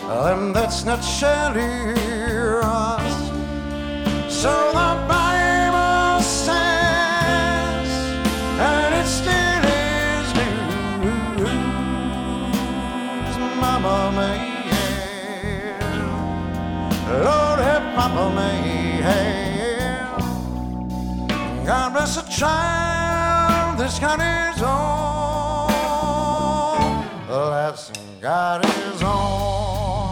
them that's not shelter us. So the Bible says, and it still is news. Mama may have, Lord have Papa may have. God bless a child that's got his own. That's got his own.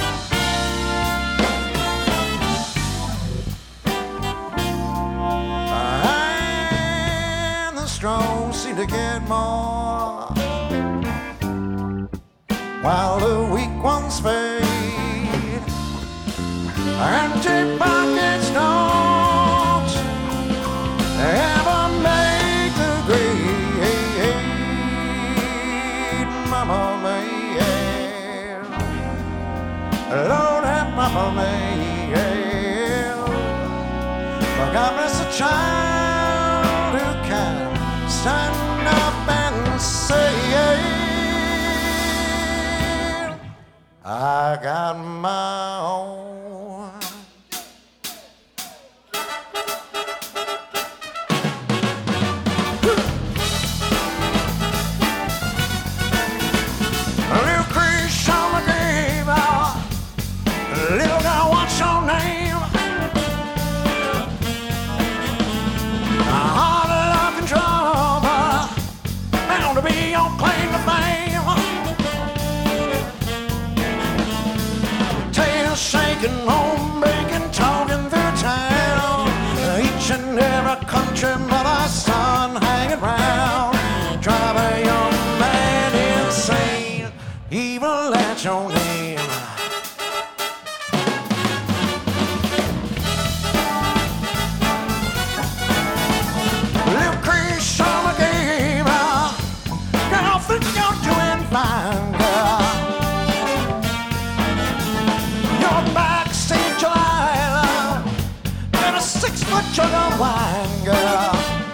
And the strong seem to get more, while the weak ones fade. Empty pockets don't ever make the grade. Mama may have, Lord have Papa may have. But God bless a child who can stand up and say, I got my own. Little girl, what's your name? Hard luck and trouble, bound to be your claim to fame. Tail shaking, home baking, talking through town. Each and every country mother's son hanging round. Drive a young man insane, evil at your name. You're doing fine, girl. Your backstage July and a 6-foot jug of wine, girl.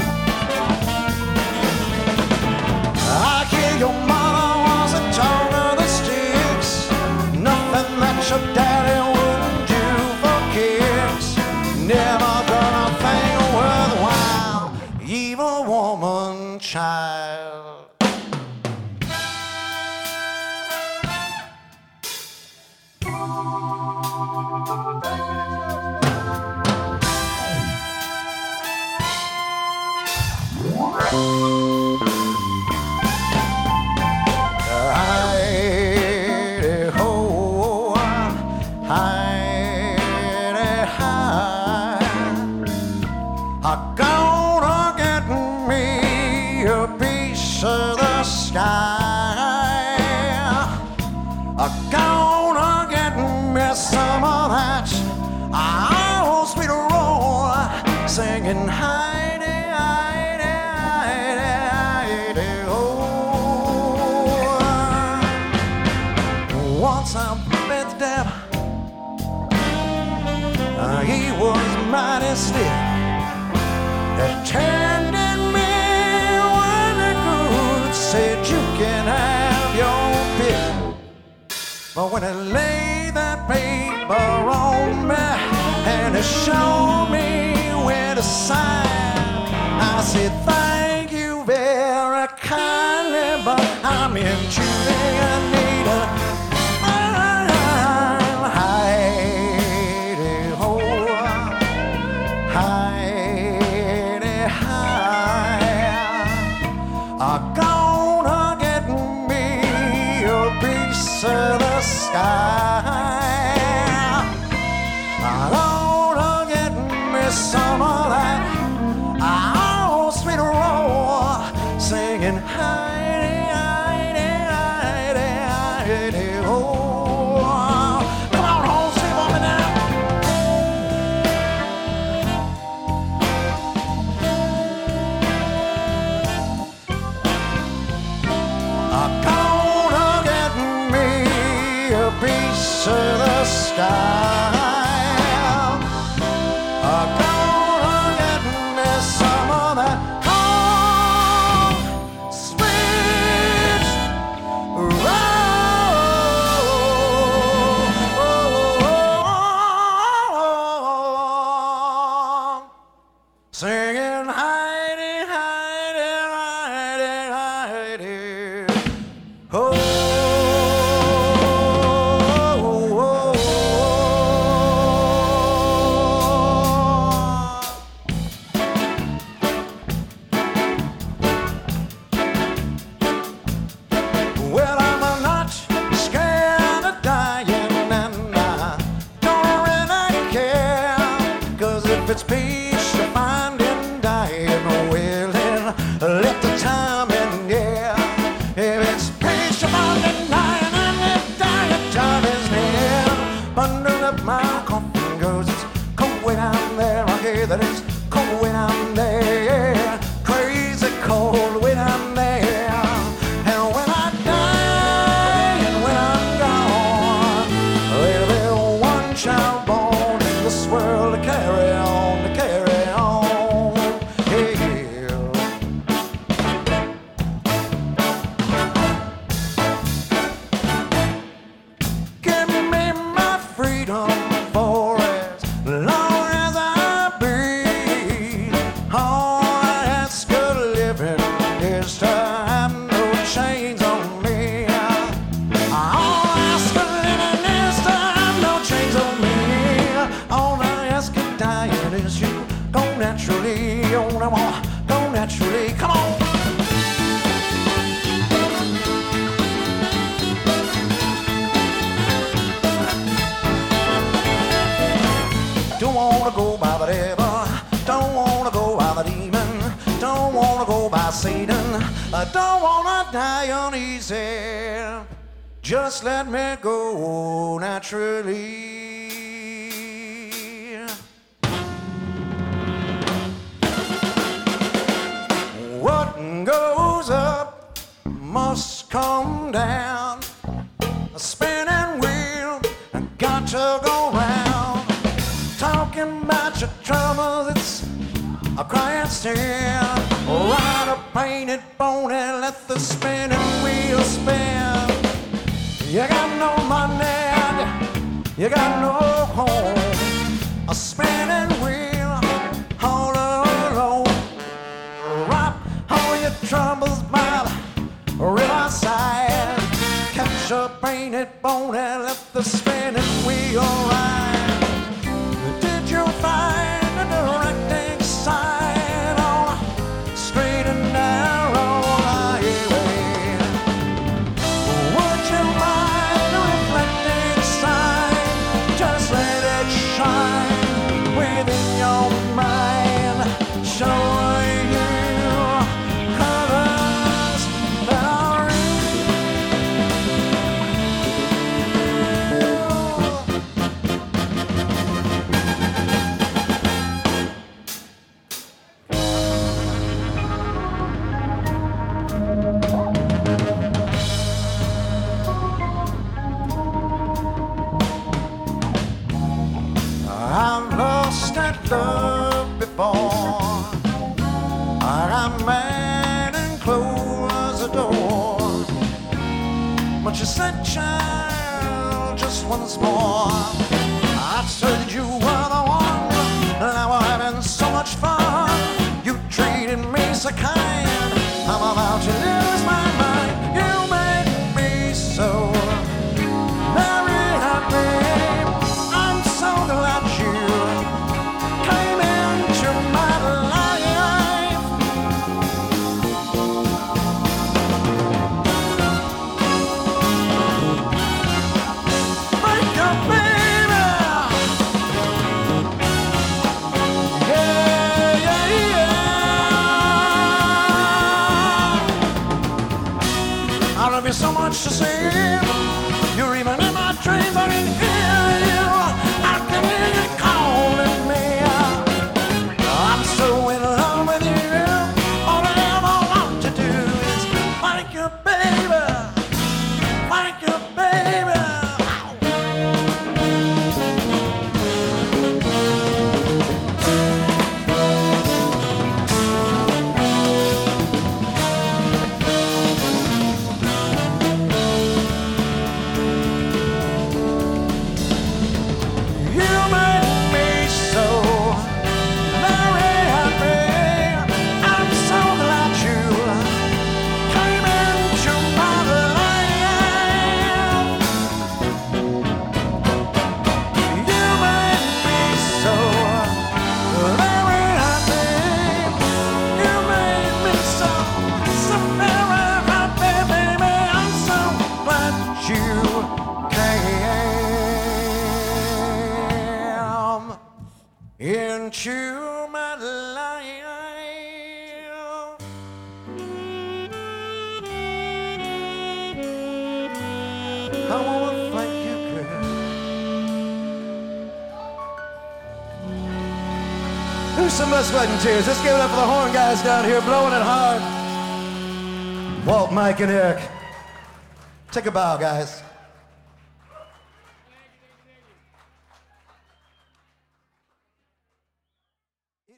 I hear your mama was a tongue of the sticks. Nothing that your daddy wouldn't do for kicks. Never done a thing worthwhile. Evil woman, child. I'm gonna get me a piece of the sky. I'm gonna get me some of that old sweet roll, singing Heidi, Heidi, Heidi, Heidi, oh. Once I met the devil, he was mighty stiff. Attended me when the good said you can have your pick. But when I laid that paper on me and it showed me where to sign, I said thank you very kindly, but I'm in choosing Anita. I'm gonna get me a piece of the sky. I'm gonna get me some of that old sweet roll, singing Heidi, Heidi, Heidi, Heidi, oh. Come on home, sing for me now. I'm gonna get me a piece of the sky. I'm gonna get me some of that home sweet roll. Well, I'm not scared of dying, and I don't really care. 'Cause if it's peace you find in dying, well, then let the time in, yeah. If it's peace you find in dying, and the dying time is near. Bundle up my coffin, 'cause it's cold way down there. I hear that it's cold way down there. Crazy cold way down there. And when I die and when I'm gone, there'll be one child born in this world to carry on, to carry on. Yeah. Give me my freedom for as long as I breathe. All I ask of living is to have no chains on me. All I ask of living is to have no chains on me. All I ask of dying is you go naturally. Oh, no more, go naturally. Come on. Don't wanna go by the devil, don't wanna go by the demon, don't wanna go by Satan, I don't wanna die uneasy. Just let me go naturally. What goes up must come down. A spinning wheel got to go round. Talking about your troubles, it's a crying still. Ride a painted pony, let the spinning wheel spin. You got no money, you got no home. A spinning wheel all alone. Rock all your troubles by the riverside. Catch a painted pony, let the spinning wheel ride. Did you find a directing sign on a straight and narrow highway? Would you mind a reflecting sign? Just let it shine within your mind, showing you colors that are real. I've lost that love before. I got mad and closed the door. But you said, child, just once more. I said you were the one. Now we're having so much fun. You treated me so kind. I'm about to lose my mind. You made me so very happy. I'm so glad you came into my life. Break up, baby. Yeah, yeah, yeah. I love you so much to see. You're even in my dreams. I can hear you. I can hear you calling me. I'm so in love with you. All I ever want to do is thank you, baby. Thank you, baby. into my life. I wanna thank you, girl. Who's some us wedding tears? Let's give it up for the horn guys down here blowing it hard. Walt, Mike, and Eric. Take a bow, guys.